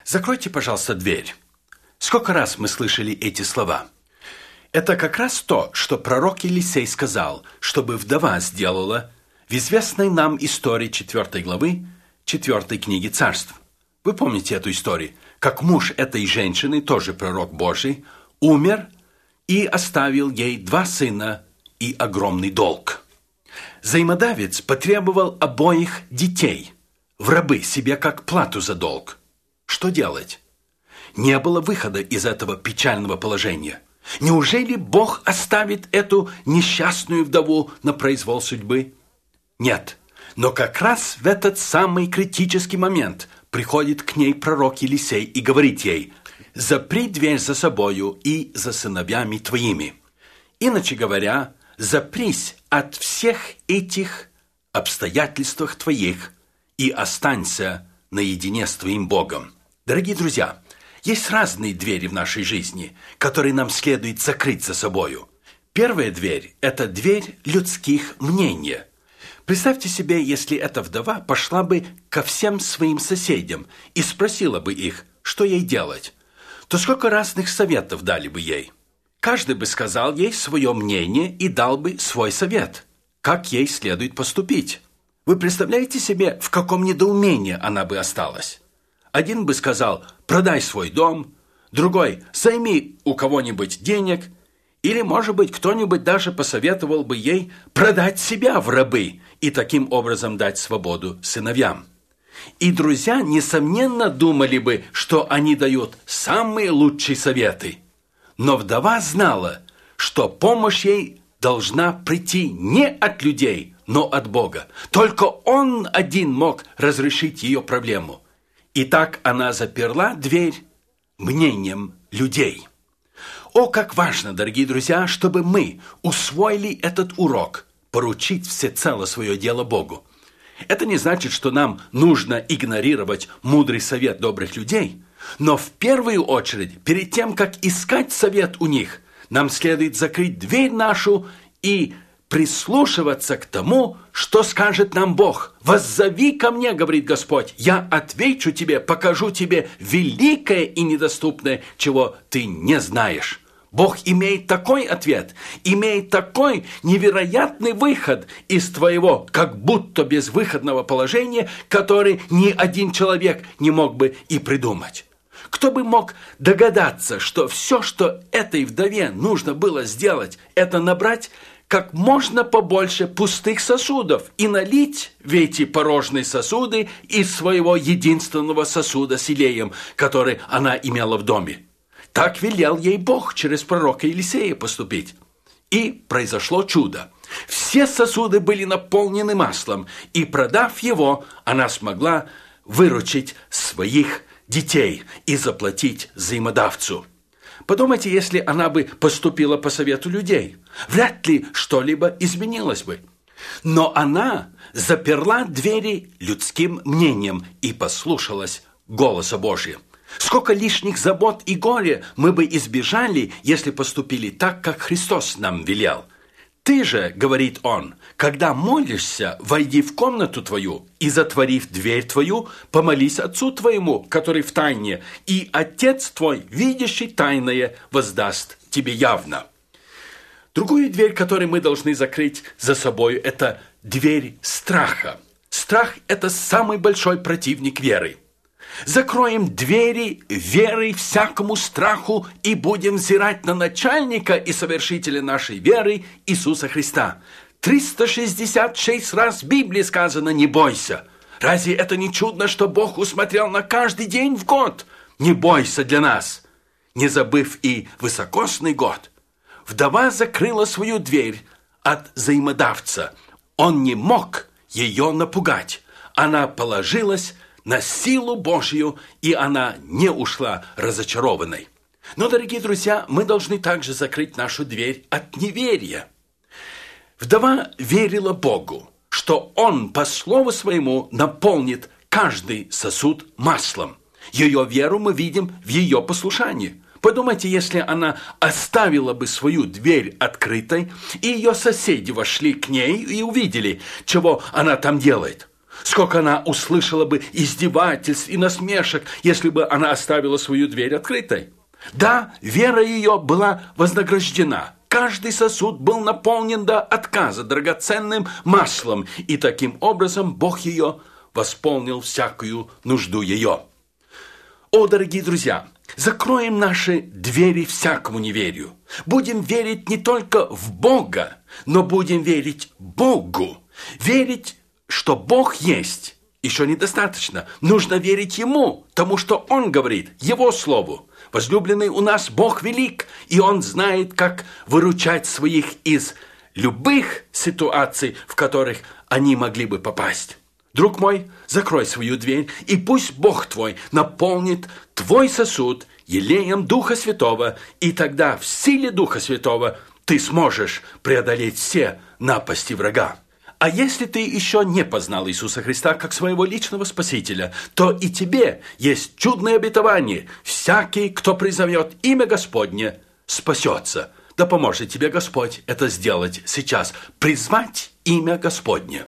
Закройте, пожалуйста, дверь. Сколько раз мы слышали эти слова? Это как раз то, что пророк Елисей сказал, чтобы вдова сделала в известной нам истории 4 главы 4 книги Царств. Вы помните эту историю, как муж этой женщины, тоже пророк Божий, умер и оставил ей 2 сына и огромный долг. Взаимодавец потребовал обоих детей в рабы себе как плату за долг. Что делать? Не было выхода из этого печального положения. Неужели Бог оставит эту несчастную вдову на произвол судьбы? Нет. Но как раз в этот самый критический момент приходит к ней пророк Елисей и говорит ей: «Запри дверь за собою и за сыновьями твоими». Иначе говоря, запрись от всех этих обстоятельствах твоих и останься наедине с твоим Богом. Дорогие друзья, есть разные двери в нашей жизни, которые нам следует закрыть за собою. Первая дверь – это дверь людских мнений. Представьте себе, если эта вдова пошла бы ко всем своим соседям и спросила бы их, что ей делать, то сколько разных советов дали бы ей. Каждый бы сказал ей свое мнение и дал бы свой совет, как ей следует поступить. Вы представляете себе, в каком недоумении она бы осталась? Один бы сказал: продай свой дом, другой: займи у кого-нибудь денег, или, может быть, кто-нибудь даже посоветовал бы ей продать себя в рабы и таким образом дать свободу сыновьям. И друзья, несомненно, думали бы, что они дают самые лучшие советы. Но вдова знала, что помощь ей должна прийти не от людей, но от Бога. Только Он один мог разрешить ее проблему. И так она заперла дверь мнением людей. О, как важно, дорогие друзья, чтобы мы усвоили этот урок, поручить всецело свое дело Богу. Это не значит, что нам нужно игнорировать мудрый совет добрых людей, но в первую очередь, перед тем, как искать совет у них, нам следует закрыть дверь нашу и прислушиваться к тому, что скажет нам Бог. «Воззови ко мне, — говорит Господь, — я отвечу тебе, покажу тебе великое и недоступное, чего ты не знаешь». Бог имеет такой ответ, имеет такой невероятный выход из твоего как будто безвыходного положения, который ни один человек не мог бы и придумать. Кто бы мог догадаться, что все, что этой вдове нужно было сделать, это набрать как можно побольше пустых сосудов и налить в эти порожние сосуды из своего единственного сосуда с елеем, который она имела в доме. Так велел ей Бог через пророка Елисея поступить. И произошло чудо. Все сосуды были наполнены маслом, и, продав его, она смогла выручить своих детей и заплатить взаимодавцу. Подумайте, если она бы поступила по совету людей, вряд ли что-либо изменилось бы. Но она заперла двери людским мнением и послушалась голоса Божьего. Сколько лишних забот и горя мы бы избежали, если поступили так, как Христос нам велел. Ты же, говорит Он, когда молишься, войди в комнату твою и, затворив дверь твою, помолись Отцу твоему, который в тайне, и Отец твой, видящий тайное, воздаст тебе явно. Другую дверь, которую мы должны закрыть за собой, это дверь страха. Страх – это самый большой противник веры. Закроем двери веры всякому страху и будем взирать на начальника и совершителя нашей веры Иисуса Христа. 366 раз в Библии сказано «не бойся». Разве это не чудно, что Бог усмотрел на каждый день в год? Не бойся для нас, не забыв и высокосный год. Вдова закрыла свою дверь от взаимодавца. Он не мог ее напугать. Она положилась на силу Божью, и она не ушла разочарованной. Но, дорогие друзья, мы должны также закрыть нашу дверь от неверия. Вдова верила Богу, что Он по слову своему наполнит каждый сосуд маслом. Ее веру мы видим в ее послушании. Подумайте, если она оставила бы свою дверь открытой, и ее соседи вошли к ней и увидели, чего она там делает. Сколько она услышала бы издевательств и насмешек, если бы она оставила свою дверь открытой. Да, вера ее была вознаграждена. Каждый сосуд был наполнен до отказа драгоценным маслом, и таким образом Бог ее восполнил всякую нужду ее. О, дорогие друзья, закроем наши двери всякому неверию. Будем верить не только в Бога, но будем верить Богу. Верить, что Бог есть, еще недостаточно. Нужно верить Ему, тому, что Он говорит, Его Слову. Возлюбленный, у нас Бог велик, и Он знает, как выручать своих из любых ситуаций, в которых они могли бы попасть. Друг мой, закрой свою дверь, и пусть Бог твой наполнит твой сосуд елеем Духа Святого, и тогда в силе Духа Святого ты сможешь преодолеть все напасти врага. А если ты еще не познал Иисуса Христа как своего личного Спасителя, то и тебе есть чудное обетование. Всякий, кто призовет имя Господне, спасется. Да поможет тебе Господь это сделать сейчас. Призвать имя Господне.